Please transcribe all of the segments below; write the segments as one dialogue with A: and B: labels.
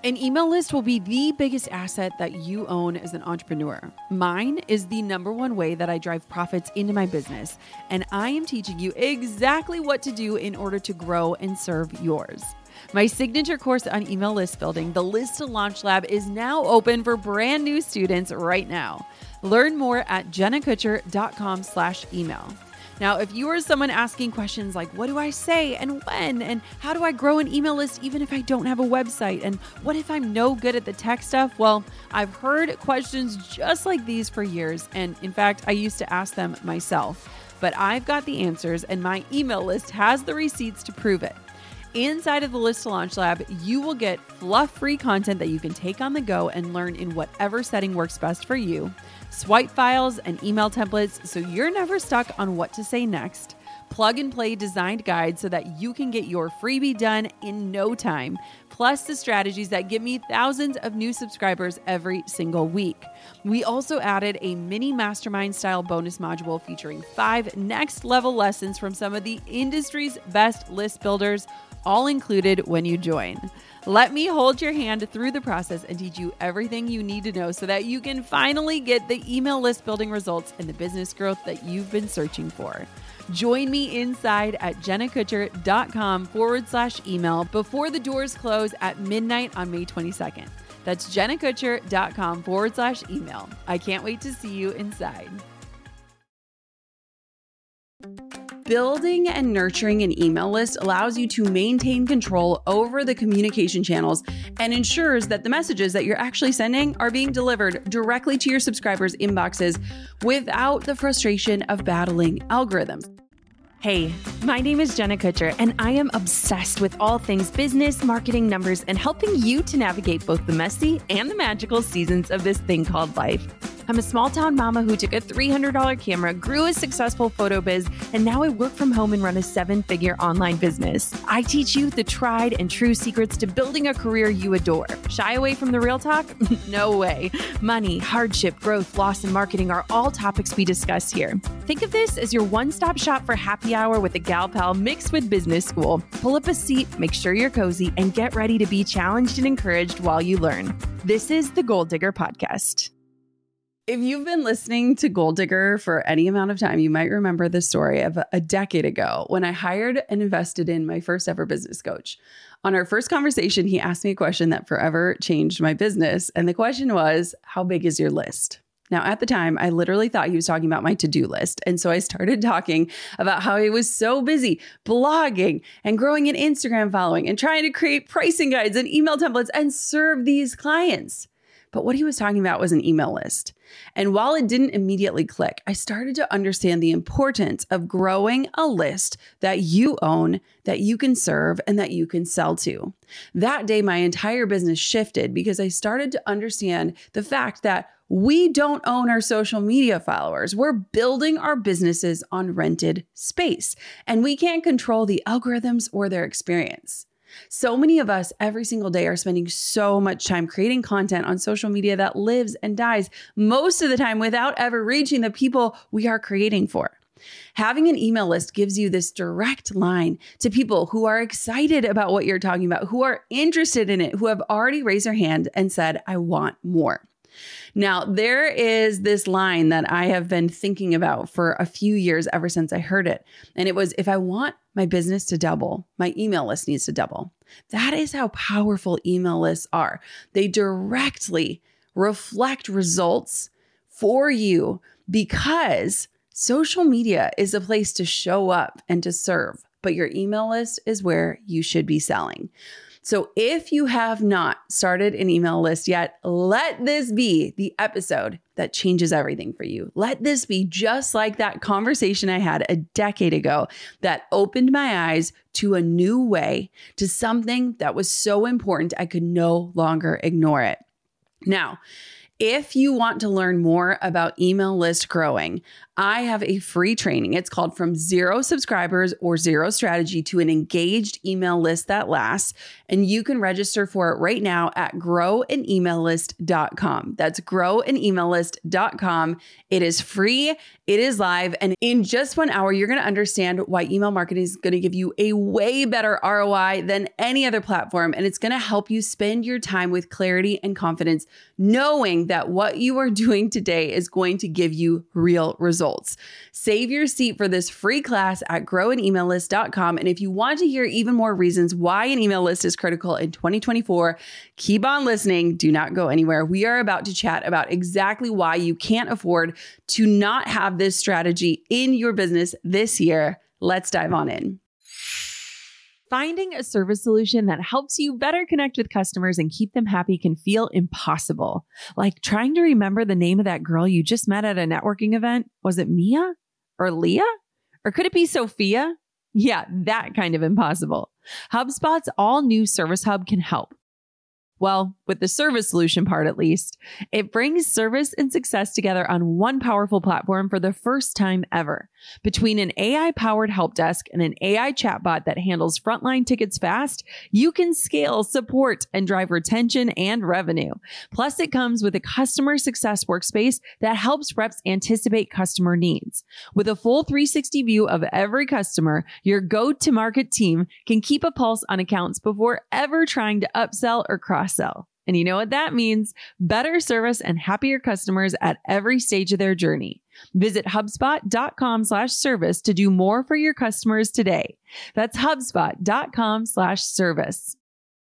A: An email list will be the biggest asset that you own as an entrepreneur. Mine is the number one way that I drive profits into my business, and I am teaching you exactly what to do in order to grow and serve yours. My signature course on email list building, the List to Launch Lab, is now open for brand new students right now. Learn more at jennakutcher.com/email. Now, if you are someone asking questions like, what do I say and when? And how do I grow an email list even if I don't have a website? And what if I'm no good at the tech stuff? Well, I've heard questions just like these for years. And in fact, I used to ask them myself. But I've got the answers, and my email list has the receipts to prove it. Inside of the List to Launch Lab, you will get fluff-free content that you can take on the go and learn in whatever setting works best for you. Swipe files and email templates so you're never stuck on what to say next. Plug and play designed guides so that you can get your freebie done in no time. Plus the strategies that give me thousands of new subscribers every single week. We also added a mini mastermind style bonus module featuring 5 next level lessons from some of the industry's best list builders, all included when you join. Let me hold your hand through the process and teach you everything you need to know so that you can finally get the email list building results and the business growth that you've been searching for. Join me inside at jennakutcher.com/email before the doors close at midnight on May 22nd. That's jennakutcher.com/email. I can't wait to see you inside. Building and nurturing an email list allows you to maintain control over the communication channels and ensures that the messages that you're actually sending are being delivered directly to your subscribers' inboxes without the frustration of battling algorithms.
B: Hey, my name is Jenna Kutcher, and I am obsessed with all things business, marketing, numbers, and helping you to navigate both the messy and the magical seasons of this thing called life. I'm a small town mama who took a $300 camera, grew a successful photo biz, and now I work from home and run a 7-figure online business. I teach you the tried and true secrets to building a career you adore. Shy away from the real talk? No way. Money, hardship, growth, loss, and marketing are all topics we discuss here. Think of this as your one-stop shop for happy hour with a gal pal mixed with business school. Pull up a seat, make sure you're cozy, and get ready to be challenged and encouraged while you learn. This is the Goal Digger Podcast.
A: If you've been listening to Goal Digger for any amount of time, you might remember the story of a decade ago when I hired and invested in my first ever business coach. On our first conversation, he asked me a question that forever changed my business. And the question was, how big is your list? Now, at the time, I literally thought he was talking about my to-do list. And so I started talking about how he was so busy blogging and growing an Instagram following and trying to create pricing guides and email templates and serve these clients. But what he was talking about was an email list. And while it didn't immediately click, I started to understand the importance of growing a list that you own, that you can serve, and that you can sell to. That day, my entire business shifted because I started to understand the fact that we don't own our social media followers. We're building our businesses on rented space, and we can't control the algorithms or their experience. So many of us every single day are spending so much time creating content on social media that lives and dies most of the time without ever reaching the people we are creating for. Having an email list gives you this direct line to people who are excited about what you're talking about, who are interested in it, who have already raised their hand and said, I want more. Now, there is this line that I have been thinking about for a few years ever since I heard it. And it was, if I want my business to double, my email list needs to double. That is how powerful email lists are. They directly reflect results for you because social media is a place to show up and to serve, but your email list is where you should be selling. So if you have not started an email list yet, let this be the episode that changes everything for you. Let this be just like that conversation I had a decade ago that opened my eyes to a new way, to something that was so important I could no longer ignore it. Now, if you want to learn more about email list growing, I have a free training. It's called From Zero Subscribers or Zero Strategy to an Engaged Email List That Lasts. And you can register for it right now at growanemaillist.com. That's growanemaillist.com. It is free. It is live. And in just 1 hour, you're going to understand why email marketing is going to give you a way better ROI than any other platform. And it's going to help you spend your time with clarity and confidence, knowing that what you are doing today is going to give you real results. Save your seat for this free class at growanemaillist.com. And if you want to hear even more reasons why an email list is critical in 2024, keep on listening. Do not go anywhere. We are about to chat about exactly why you can't afford to not have this strategy in your business this year. Let's dive on in.
B: Finding a service solution that helps you better connect with customers and keep them happy can feel impossible. Like trying to remember the name of that girl you just met at a networking event. Was it Mia or Leah? Or could it be Sophia? Yeah, that kind of impossible. HubSpot's all new Service Hub can help. Well, with the service solution part at least, it brings service and success together on one powerful platform for the first time ever. Between an AI-powered help desk and an AI chatbot that handles frontline tickets fast, you can scale support and drive retention and revenue. Plus, it comes with a customer success workspace that helps reps anticipate customer needs. With a full 360 view of every customer, your go-to-market team can keep a pulse on accounts before ever trying to upsell or cross-sell. And you know what that means? Better service and happier customers at every stage of their journey. Visit HubSpot.com/service to do more for your customers today. That's HubSpot.com/service.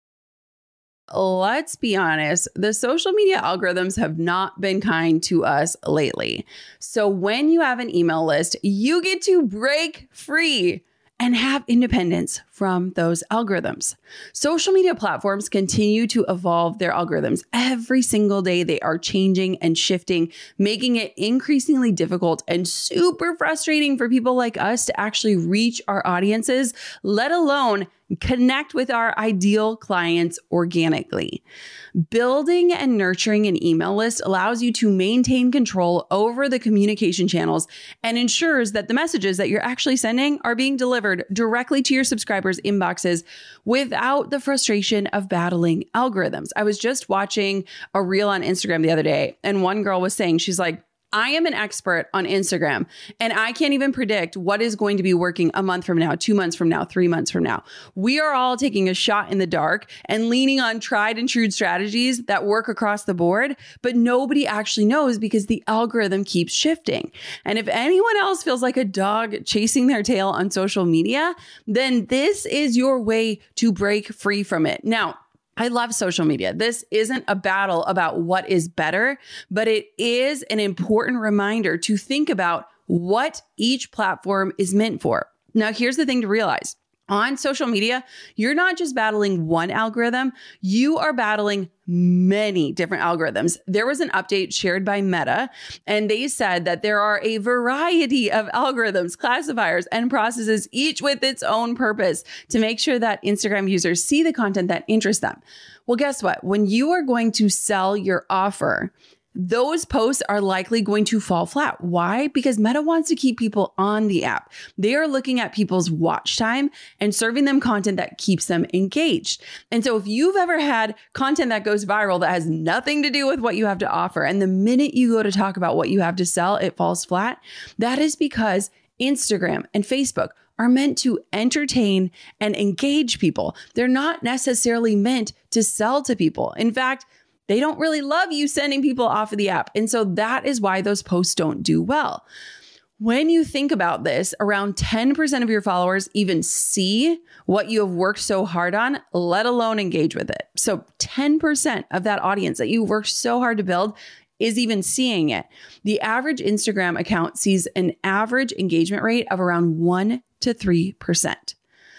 A: Let's be honest, the social media algorithms have not been kind to us lately. So when you have an email list, you get to break free and have independence from those algorithms. Social media platforms continue to evolve their algorithms. Every single day, they are changing and shifting, making it increasingly difficult and super frustrating for people like us to actually reach our audiences, let alone connect with our ideal clients organically. Building and nurturing an email list allows you to maintain control over the communication channels and ensures that the messages that you're actually sending are being delivered directly to your subscribers' inboxes without the frustration of battling algorithms. I was just watching a reel on Instagram the other day, and one girl was saying, she's like, I am an expert on Instagram and I can't even predict what is going to be working a month from now, 2 months from now, 3 months from now. We are all taking a shot in the dark and leaning on tried and true strategies that work across the board, but nobody actually knows because the algorithm keeps shifting. And if anyone else feels like a dog chasing their tail on social media, then this is your way to break free from it. Now, I love social media. This isn't a battle about what is better, but it is an important reminder to think about what each platform is meant for. Now, here's the thing to realize. On social media, you're not just battling one algorithm, you are battling many different algorithms. There was an update shared by Meta, and they said that there are a variety of algorithms, classifiers, and processes, each with its own purpose to make sure that Instagram users see the content that interests them. Well, guess what? When you are going to sell your offer, those posts are likely going to fall flat. Why? Because Meta wants to keep people on the app. They are looking at people's watch time and serving them content that keeps them engaged. And so if you've ever had content that goes viral that has nothing to do with what you have to offer, and the minute you go to talk about what you have to sell, it falls flat, that is because Instagram and Facebook are meant to entertain and engage people. They're not necessarily meant to sell to people. In fact, they don't really love you sending people off of the app. And so that is why those posts don't do well. When you think about this, around 10% of your followers even see what you have worked so hard on, let alone engage with it. So 10% of that audience that you worked so hard to build is even seeing it. The average Instagram account sees an average engagement rate of around 1 to 3%.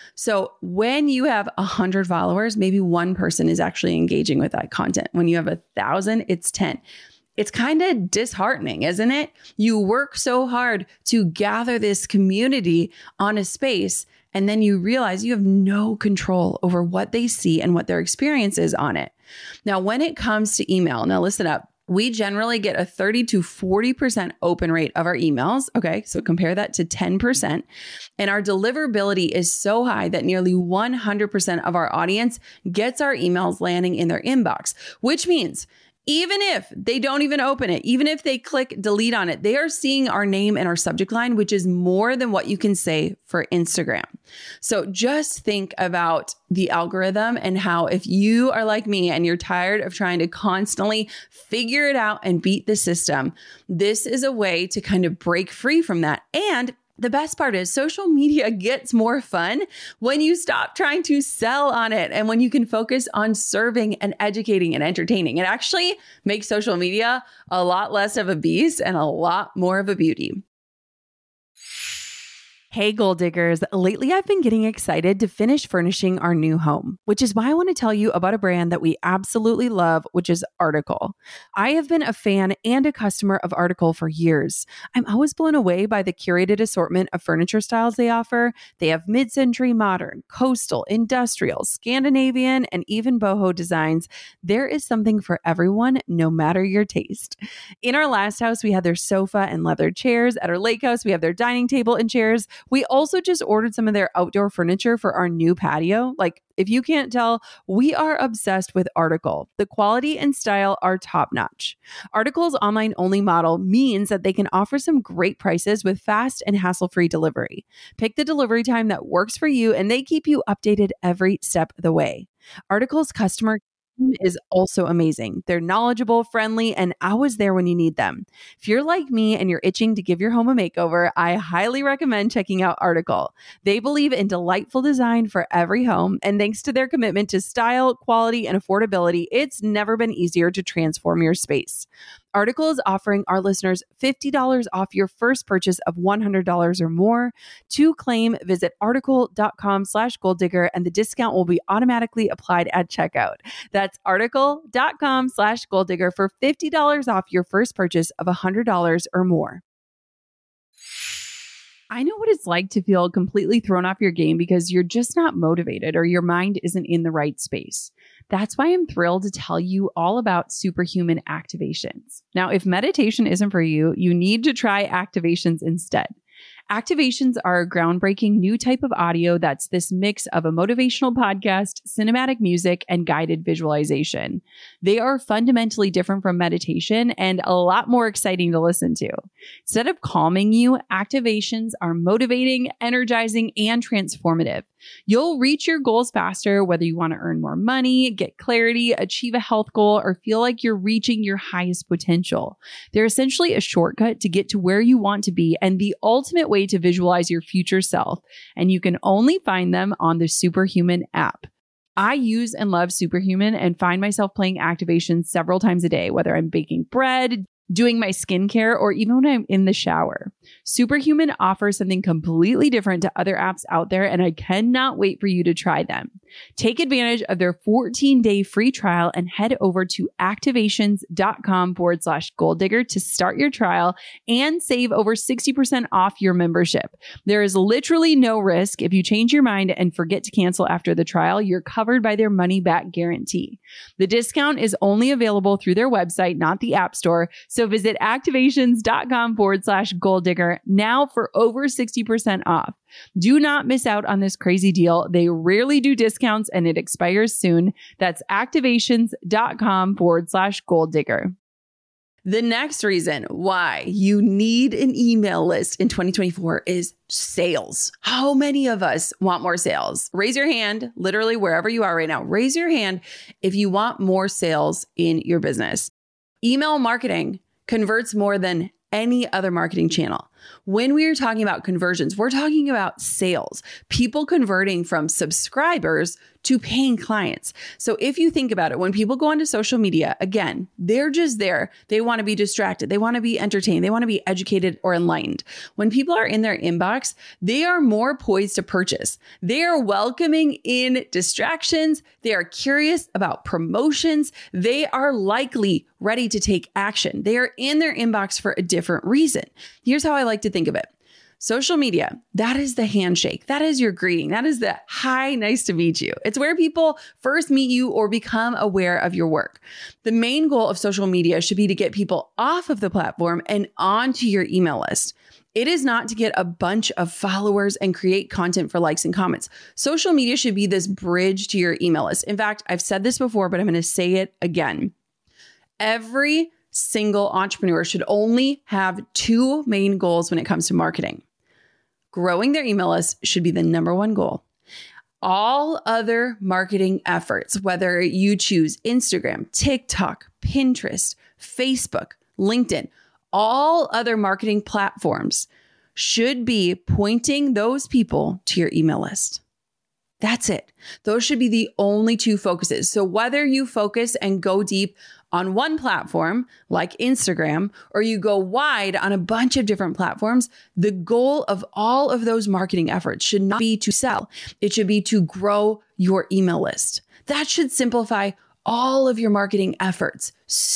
A: So when you have 100 followers, maybe one person is actually engaging with that content. When you have 1,000, it's 10. It's kind of disheartening, isn't it? You work so hard to gather this community on a space, and then you realize you have no control over what they see and what their experience is on it. Now, when it comes to email, now listen up. We generally get a 30 to 40% open rate of our emails. Okay, so compare that to 10%. And our deliverability is so high that nearly 100% of our audience gets our emails landing in their inbox, which means even if they don't even open it, even if they click delete on it, they are seeing our name and our subject line, which is more than what you can say for Instagram. So just think about the algorithm and how if you are like me and you're tired of trying to constantly figure it out and beat the system, this is a way to kind of break free from that. And the best part is social media gets more fun when you stop trying to sell on it and when you can focus on serving and educating and entertaining. It actually makes social media a lot less of a beast and a lot more of a beauty.
B: Hey, Goal Diggers. Lately, I've been getting excited to finish furnishing our new home, which is why I want to tell you about a brand that we absolutely love, which is Article. I have been a fan and a customer of Article for years. I'm always blown away by the curated assortment of furniture styles they offer. They have mid-century modern, coastal, industrial, Scandinavian, and even boho designs. There is something for everyone, no matter your taste. In our last house, we had their sofa and leather chairs. At our lake house, we have their dining table and chairs. We also just ordered some of their outdoor furniture for our new patio. Like, if you can't tell, we are obsessed with Article. The quality and style are top notch. Article's online only model means that they can offer some great prices with fast and hassle-free delivery. Pick the delivery time that works for you, and they keep you updated every step of the way. Article's customer is also amazing. They're knowledgeable, friendly, and always there when you need them. If you're like me and you're itching to give your home a makeover, I highly recommend checking out Article. They believe in delightful design for every home, and thanks to their commitment to style, quality, and affordability, it's never been easier to transform your space. Article is offering our listeners $50 off your first purchase of $100 or more. To claim, visit article.com/goaldigger and the discount will be automatically applied at checkout. That's article.com/goaldigger for $50 off your first purchase of $100 or more.
A: I know what it's like to feel completely thrown off your game because you're just not motivated or your mind isn't in the right space. That's why I'm thrilled to tell you all about Superhuman Activations. Now, if meditation isn't for you, you need to try Activations instead. Activations are a groundbreaking new type of audio that's this mix of a motivational podcast, cinematic music, and guided visualization. They are fundamentally different from meditation and a lot more exciting to listen to. Instead of calming you, activations are motivating, energizing, and transformative. You'll reach your goals faster, whether you want to earn more money, get clarity, achieve a health goal, or feel like you're reaching your highest potential. They're essentially a shortcut to get to where you want to be and the ultimate way to visualize your future self. And you can only find them on the Superhuman app. I use and love Superhuman and find myself playing activations several times a day, whether I'm baking bread, doing my skincare, or even when I'm in the shower. Superhuman offers something completely different to other apps out there, and I cannot wait for you to try them. Take advantage of their 14-day free trial and head over to activations.com/goaldigger to start your trial and save over 60% off your membership. There is literally no risk. If you change your mind and forget to cancel after the trial, you're covered by their money-back guarantee. The discount is only available through their website, not the App Store. So visit activations.com/goaldigger now for over 60% off. Do not miss out on this crazy deal. They rarely do discounts and it expires soon. That's activations.com/goaldigger. The next reason why you need an email list in 2024 is sales. How many of us want more sales? Raise your hand, literally wherever you are right now. Raise your hand if you want more sales in your business. Email marketing converts more than any other marketing channel. When we are talking about conversions, we're talking about sales, people converting from subscribers to paying clients. So if you think about it, when people go onto social media, again, they're just there. They want to be distracted. They want to be entertained. They want to be educated or enlightened. When people are in their inbox, they are more poised to purchase. They are welcoming in distractions. They are curious about promotions. They are likely ready to take action. They are in their inbox for a different reason. Here's how I like to think of it. Social media, that is the handshake. That is your greeting. That is the hi, nice to meet you. It's where people first meet you or become aware of your work. The main goal of social media should be to get people off of the platform and onto your email list. It is not to get a bunch of followers and create content for likes and comments. Social media should be this bridge to your email list. In fact, I've said this before, but I'm going to say it again. Every single entrepreneur should only have two main goals when it comes to marketing. Growing their email list should be the number one goal. All other marketing efforts, whether you choose Instagram, TikTok, Pinterest, Facebook, LinkedIn, all other marketing platforms should be pointing those people to your email list. That's it. Those should be the only two focuses. So whether you focus and go deep on one platform like Instagram, or you go wide on a bunch of different platforms, the goal of all of those marketing efforts should not be to sell. It should be to grow your email list. That should simplify all of your marketing efforts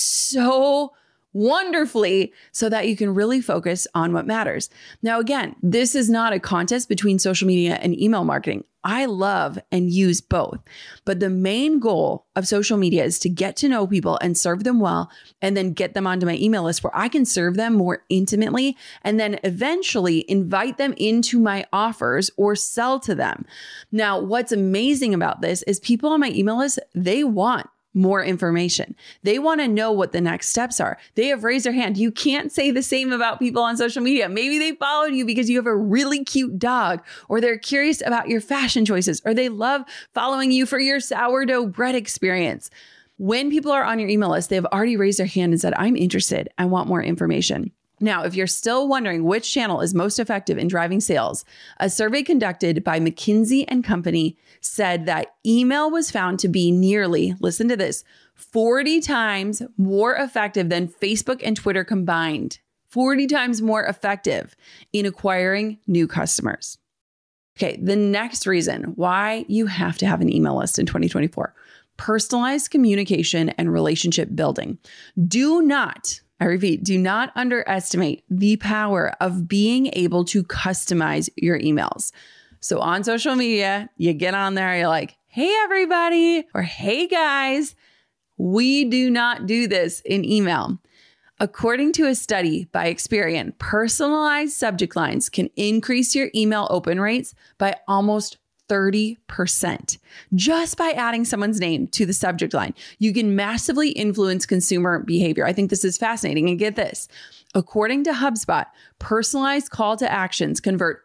A: so wonderfully so that you can really focus on what matters. Now, again, this is not a contest between social media and email marketing. I love and use both, but the main goal of social media is to get to know people and serve them well, and then get them onto my email list where I can serve them more intimately, and then eventually invite them into my offers or sell to them. Now, what's amazing about this is people on my email list, they want more information. They want to know what the next steps are. They have raised their hand. You can't say the same about people on social media. Maybe they followed you because you have a really cute dog, or they're curious about your fashion choices, or they love following you for your sourdough bread experience. When people are on your email list, they have already raised their hand and said, I'm interested. I want more information. Now, if you're still wondering which channel is most effective in driving sales, a survey conducted by McKinsey & Company said that email was found to be nearly, listen to this, 40 times more effective than Facebook and Twitter combined. 40 times more effective in acquiring new customers. Okay, the next reason why you have to have an email list in 2024, personalized communication and relationship building. I repeat, do not underestimate the power of being able to customize your emails. So on social media, you get on there, you're like, hey, everybody, or hey, guys. We do not do this in email. According to a study by Experian, personalized subject lines can increase your email open rates by almost 30%. Just by adding someone's name to the subject line, you can massively influence consumer behavior. I think this is fascinating. And get this, according to HubSpot, personalized call to actions convert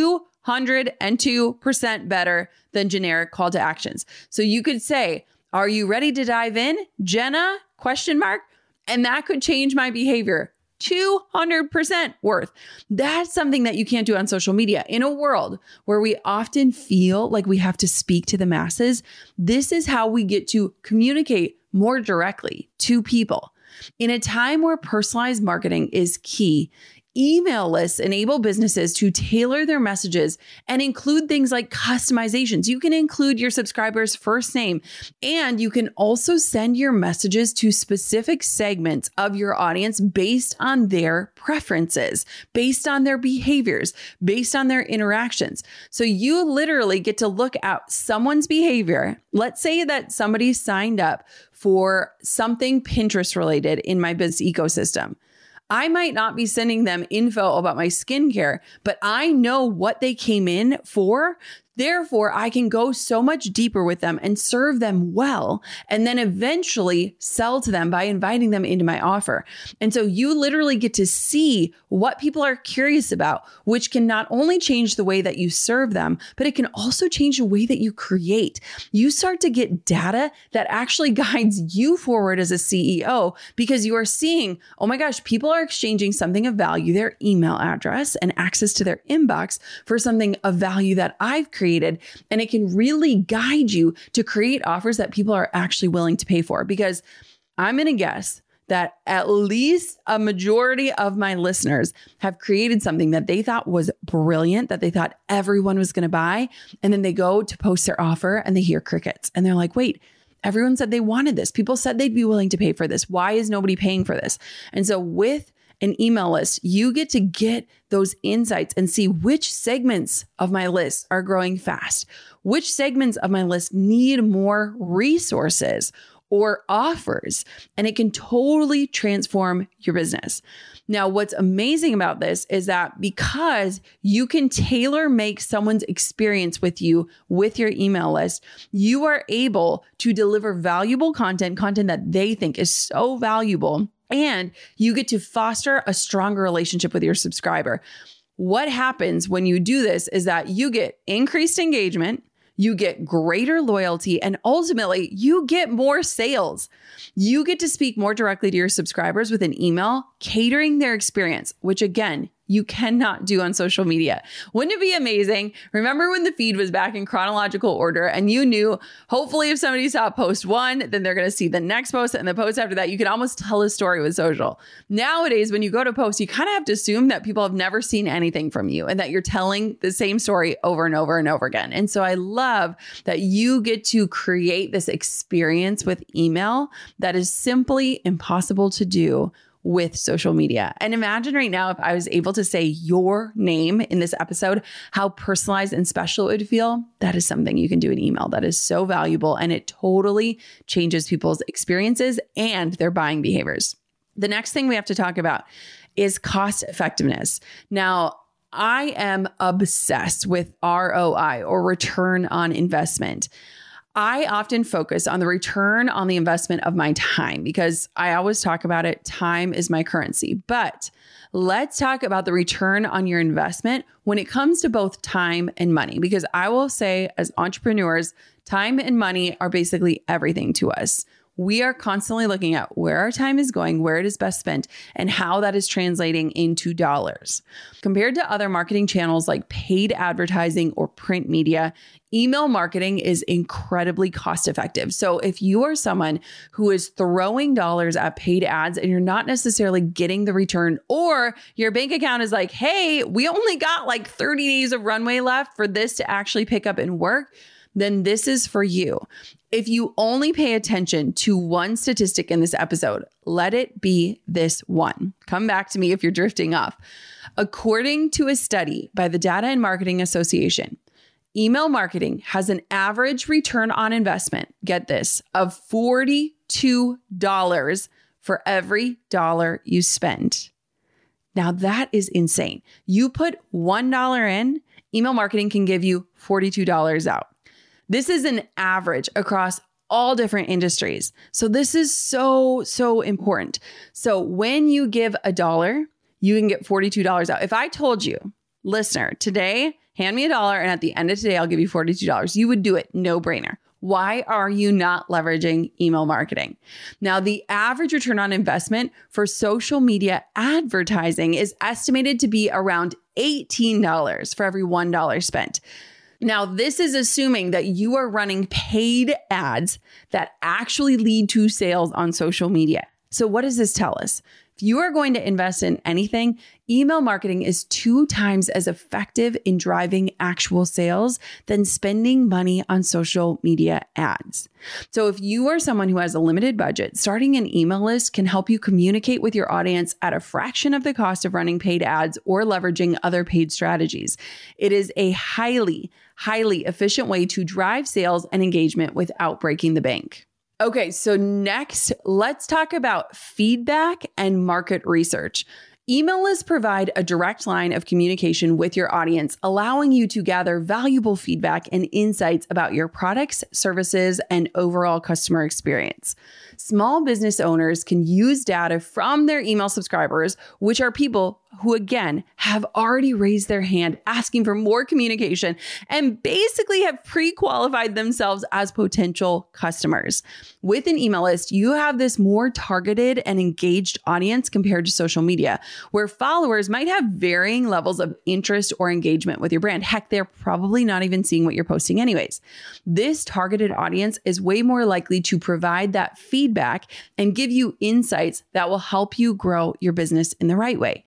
A: 202% better than generic call to actions. So you could say, are you ready to dive in, Jenna? ? And that could change my behavior. 200% worth. That's something that you can't do on social media. In a world where we often feel like we have to speak to the masses, this is how we get to communicate more directly to people. In a time where personalized marketing is key, email lists enable businesses to tailor their messages and include things like customizations. You can include your subscriber's first name, and you can also send your messages to specific segments of your audience based on their preferences, based on their behaviors, based on their interactions. So you literally get to look at someone's behavior. Let's say that somebody signed up for something Pinterest related in my business ecosystem. I might not be sending them info about my skincare, but I know what they came in for. Therefore, I can go so much deeper with them and serve them well, and then eventually sell to them by inviting them into my offer. And so you literally get to see what people are curious about, which can not only change the way that you serve them, but it can also change the way that you create. You start to get data that actually guides you forward as a CEO, because you are seeing, oh my gosh, people are exchanging something of value, their email address and access to their inbox, for something of value that I've created. And it can really guide you to create offers that people are actually willing to pay for. Because I'm going to guess that at least a majority of my listeners have created something that they thought was brilliant, that they thought everyone was going to buy. And then they go to post their offer and they hear crickets. And they're like, wait, everyone said they wanted this. People said they'd be willing to pay for this. Why is nobody paying for this? And so with an email list, you get to get those insights and see which segments of my list are growing fast, which segments of my list need more resources or offers, and it can totally transform your business. Now, what's amazing about this is that because you can tailor make someone's experience with you with your email list, you are able to deliver valuable content that they think is so valuable, and you get to foster a stronger relationship with your subscriber. What happens when you do this is that you get increased engagement, you get greater loyalty, and ultimately you get more sales. You get to speak more directly to your subscribers with an email, catering their experience, which again, you cannot do on social media. Wouldn't it be amazing? Remember when the feed was back in chronological order and you knew, hopefully if somebody saw post 1, then they're going to see the next post and the post after that. You can almost tell a story with social. Nowadays, when you go to post, you kind of have to assume that people have never seen anything from you and that you're telling the same story over and over and over again. And so I love that you get to create this experience with email that is simply impossible to do with social media. And imagine right now, if I was able to say your name in this episode, how personalized and special it would feel. That is something you can do in email that is so valuable, and it totally changes people's experiences and their buying behaviors. The next thing we have to talk about is cost effectiveness. Now, I am obsessed with ROI, or return on investment. I often focus on the return on the investment of my time because I always talk about it. Time is my currency. But let's talk about the return on your investment when it comes to both time and money, because I will say, as entrepreneurs, time and money are basically everything to us. We are constantly looking at where our time is going, where it is best spent, and how that is translating into dollars. Compared to other marketing channels like paid advertising or print media, email marketing is incredibly cost effective. So if you are someone who is throwing dollars at paid ads and you're not necessarily getting the return, or your bank account is like, hey, we only got like 30 days of runway left for this to actually pick up and work, then this is for you. If you only pay attention to one statistic in this episode, let it be this one. Come back to me if you're drifting off. According to a study by the Data and Marketing Association, email marketing has an average return on investment, get this, of $42 for every dollar you spend. Now that is insane. You put $1 in, email marketing can give you $42 out. This is an average across all different industries. So this is so important. So when you give $1, you can get $42 out. If I told you, listener, today, hand me $1 and at the end of today, I'll give you $42, you would do it, no brainer. Why are you not leveraging email marketing? Now, the average return on investment for social media advertising is estimated to be around $18 for every $1 spent. Now, this is assuming that you are running paid ads that actually lead to sales on social media. So what does this tell us? If you are going to invest in anything, email marketing is 2 times as effective in driving actual sales than spending money on social media ads. So if you are someone who has a limited budget, starting an email list can help you communicate with your audience at a fraction of the cost of running paid ads or leveraging other paid strategies. It is a highly efficient way to drive sales and engagement without breaking the bank. Okay, so next, let's talk about feedback and market research. Email lists provide a direct line of communication with your audience, allowing you to gather valuable feedback and insights about your products, services, and overall customer experience. Small business owners can use data from their email subscribers, which are people who, again, have already raised their hand asking for more communication and basically have pre-qualified themselves as potential customers. With an email list, you have this more targeted and engaged audience compared to social media, where followers might have varying levels of interest or engagement with your brand. Heck, they're probably not even seeing what you're posting anyways. This targeted audience is way more likely to provide that feedback and give you insights that will help you grow your business in the right way.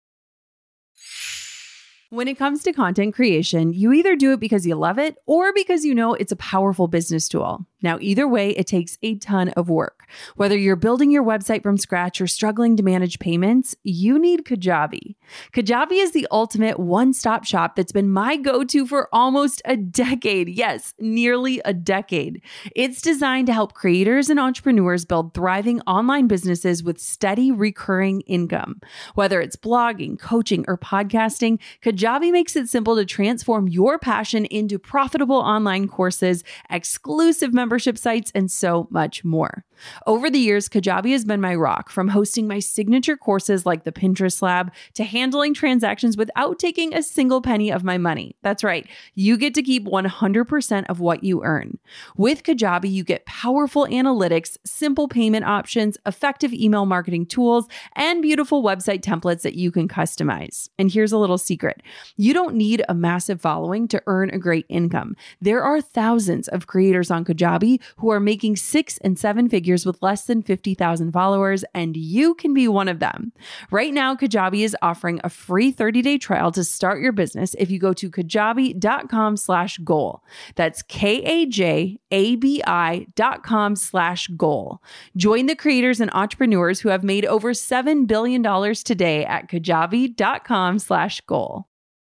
A: When it comes to content creation, you either do it because you love it or because you know it's a powerful business tool.
B: Now, either way, it takes a ton of work. Whether you're building your website from scratch or struggling to manage payments, you need Kajabi. Kajabi is the ultimate one-stop shop that's been my go-to for almost a decade. Yes, nearly a decade. It's designed to help creators and entrepreneurs build thriving online businesses with steady recurring income. Whether it's blogging, coaching, or podcasting, Kajabi makes it simple to transform your passion into profitable online courses, exclusive membership sites, and so much more. Over the years, Kajabi has been my rock, from hosting my signature courses like the Pinterest Lab to handling transactions without taking a single penny of my money. That's right, you get to keep 100% of what you earn. With Kajabi, you get powerful analytics, simple payment options, effective email marketing tools, and beautiful website templates that you can customize. And here's a little secret. You don't need a massive following to earn a great income. There are thousands of creators on Kajabi who are making 6 and 7 figures with less than 50,000 followers, and you can be one of them. Right now, Kajabi is offering a free 30-day trial to start your business if you go to kajabi.com/goal. That's KAJABI.com/goal. Join the creators and entrepreneurs who have made over $7 billion today at kajabi.com/goal.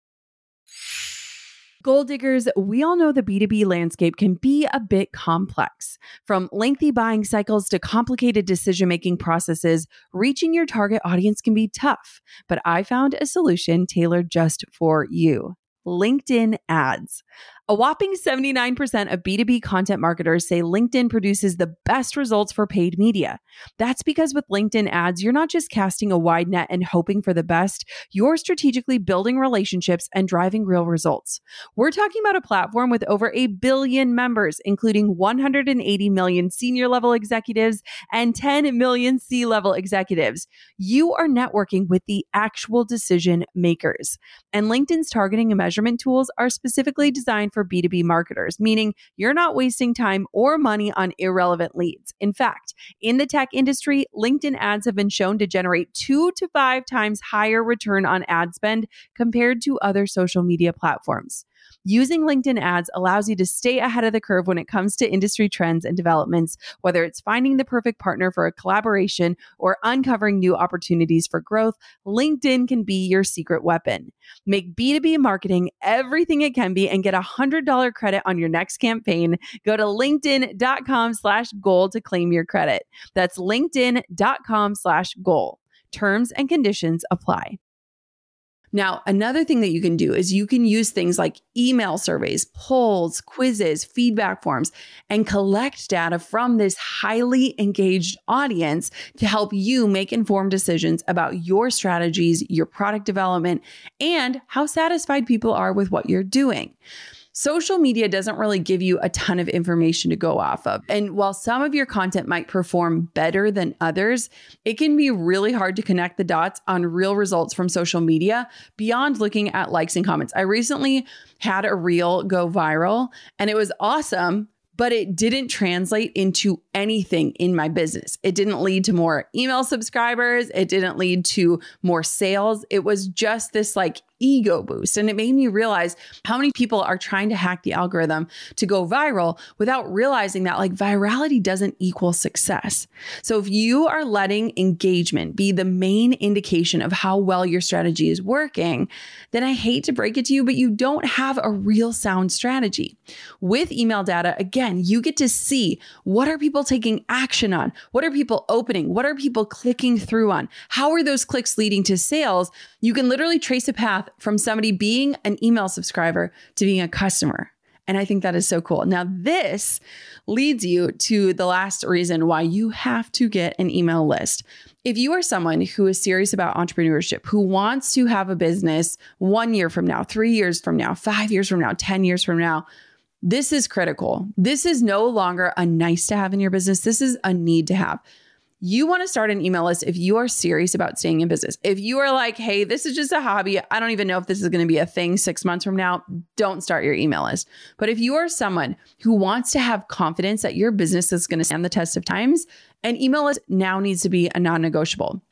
B: Goal diggers, we all know the B2B landscape can be a bit complex. From lengthy buying cycles to complicated decision-making processes, reaching your target audience can be tough. But I found a solution tailored just for you: LinkedIn ads. A whopping 79% of B2B content marketers say LinkedIn produces the best results for paid media. That's because with LinkedIn ads, you're not just casting a wide net and hoping for the best, you're strategically building relationships and driving real results. We're talking about a platform with over 1 billion members, including 180 million senior level executives and 10 million C-level executives. You are networking with the actual decision makers. And LinkedIn's targeting and measurement tools are specifically designed for B2B marketers, meaning you're not wasting time or money on irrelevant leads. In fact, in the tech industry, LinkedIn ads have been shown to generate 2 to 5 times higher return on ad spend compared to other social media platforms. Using LinkedIn ads allows you to stay ahead of the curve when it comes to industry trends and developments, whether it's finding the perfect partner for a collaboration or uncovering new opportunities for growth. LinkedIn can be your secret weapon. Make B2B marketing everything it can be and get $100 credit on your next campaign. Go to linkedin.com/goal to claim your credit. That's linkedin.com/goal. Terms and conditions apply. Now, another thing that you can do is you can use things like email surveys, polls, quizzes, feedback forms, and collect data from this highly engaged audience to help you make informed decisions about your strategies, your product development, and how satisfied people are with what you're doing. Social media doesn't really give you a ton of information to go off of. And while some of your content might perform better than others, it can be really hard to connect the dots on real results from social media beyond looking at likes and comments. I recently had a reel go viral and it was awesome, but it didn't translate into anything in my business. It didn't lead to more email subscribers. It didn't lead to more sales. It was just this ego boost. And it made me realize how many people are trying to hack the algorithm to go viral without realizing that virality doesn't equal success. So if you are letting engagement be the main indication of how well your strategy is working, then I hate to break it to you, but you don't have a real sound strategy. With email data, again, you get to see what are people taking action on? What are people opening? What are people clicking through on? How are those clicks leading to sales? You can literally trace a path from somebody being an email subscriber to being a customer. And I think that is so cool. Now, this leads you to the last reason why you have to get an email list. If you are someone who is serious about entrepreneurship, who wants to have a business 1 year from now, 3 years from now, 5 years from now, 10 years from now, this is critical. This is no longer a nice to have in your business. This is a need to have. You want to start an email list if you are serious about staying in business. If you are like, hey, this is just a hobby, I don't even know if this is going to be a thing 6 months from now, don't start your email list. But if you are someone who wants to have confidence that your business is going to stand the test of times, an email list now needs to be a non-negotiable.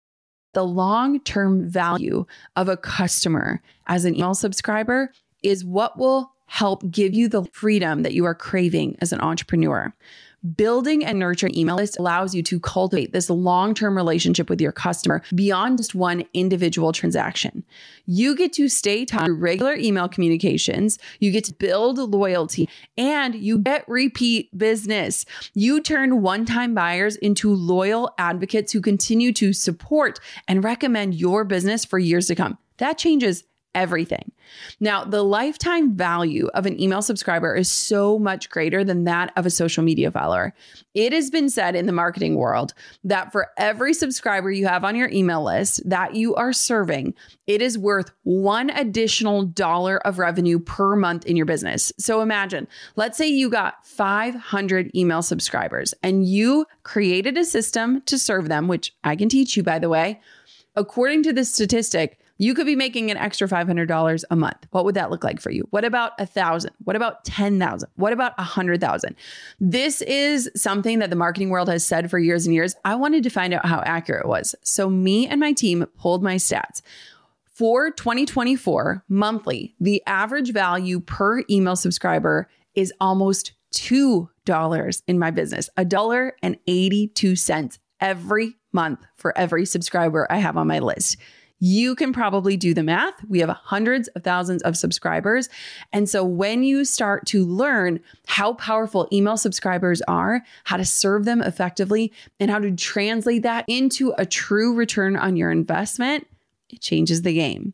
B: The long-term value of a customer as an email subscriber is what will
A: help give you the freedom that you are craving as an entrepreneur. Building and nurturing email list allows you to cultivate this long-term relationship with your customer beyond just one individual transaction. You get to stay tied to regular email communications, you get to build loyalty, and you get repeat business. You turn one-time buyers into loyal advocates who continue to support and recommend your business for years to come. That changes everything. Now, the lifetime value of an email subscriber is so much greater than that of a social media follower. It has been said in the marketing world that for every subscriber you have on your email list that you are serving, it is worth $1 additional of revenue per month in your business. So imagine, let's say you got 500 email subscribers and you created a system to serve them, which I can teach you, by the way. According to this statistic, you could be making an extra $500 a month. What would that look like for you? What about 1,000? What about 10,000? What about 100,000? This is something that the marketing world has said for years and years. I wanted to find out how accurate it was. So me and my team pulled my stats. For 2024 monthly, the average value per email subscriber is almost $2 in my business, $1.82 every month for every subscriber I have on my list. You can probably do the math. We have hundreds of thousands of subscribers. And so when you start to learn how powerful email subscribers are, how to serve them effectively, and how to translate that into a true return on your investment, it changes the game.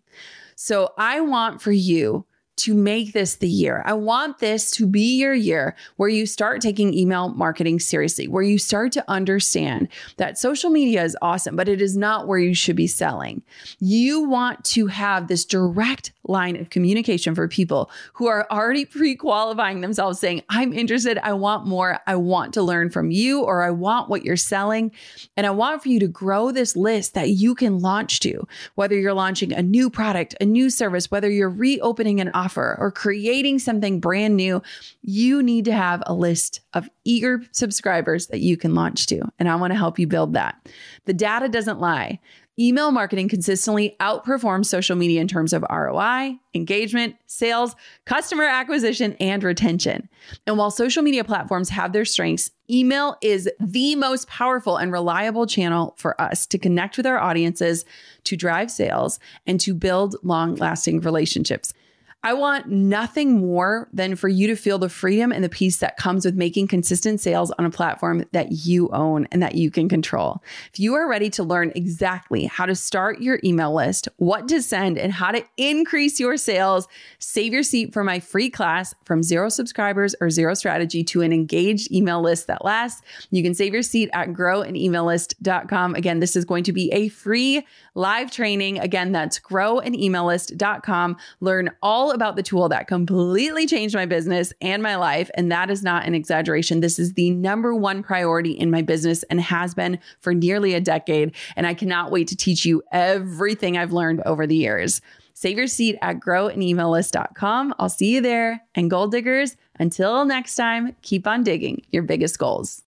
A: So I want for you to make this the year. I want this to be your year where you start taking email marketing seriously, where you start to understand that social media is awesome, but it is not where you should be selling. You want to have this direct line of communication for people who are already pre-qualifying themselves saying, I'm interested, I want more, I want to learn from you, or I want what you're selling. And I want for you to grow this list that you can launch to, whether you're launching a new product, a new service, whether you're reopening an offer or creating something brand new, you need to have a list of eager subscribers that you can launch to. And I want to help you build that. The data doesn't lie. Email marketing consistently outperforms social media in terms of ROI, engagement, sales, customer acquisition, and retention. And while social media platforms have their strengths, email is the most powerful and reliable channel for us to connect with our audiences, to drive sales, and to build long-lasting relationships. I want nothing more than for you to feel the freedom and the peace that comes with making consistent sales on a platform that you own and that you can control. If you are ready to learn exactly how to start your email list, what to send, and how to increase your sales, save your seat for my free class, From Zero Subscribers or Zero Strategy to an Engaged Email List That Lasts. You can save your seat at growanemaillist.com. Again, this is going to be a free live training. Again, that's growanemaillist.com. Learn all about the tool that completely changed my business and my life. And that is not an exaggeration. This is the number one priority in my business and has been for nearly a decade. And I cannot wait to teach you everything I've learned over the years. Save your seat at growanemaillist.com. I'll see you there. And goal diggers, until next time, keep on digging your biggest goals.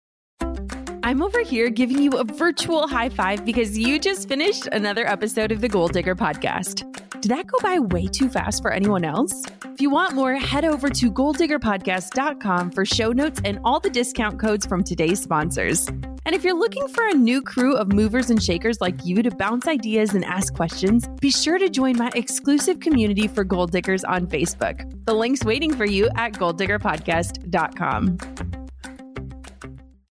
B: I'm over here giving you a virtual high five because you just finished another episode of the Goal Digger podcast. Did that go by way too fast for anyone else? If you want more, head over to goaldiggerpodcast.com for show notes and all the discount codes from today's sponsors. And if you're looking for a new crew of movers and shakers like you to bounce ideas and ask questions, be sure to join my exclusive community for Goal Diggers on Facebook. The link's waiting for you at goaldiggerpodcast.com.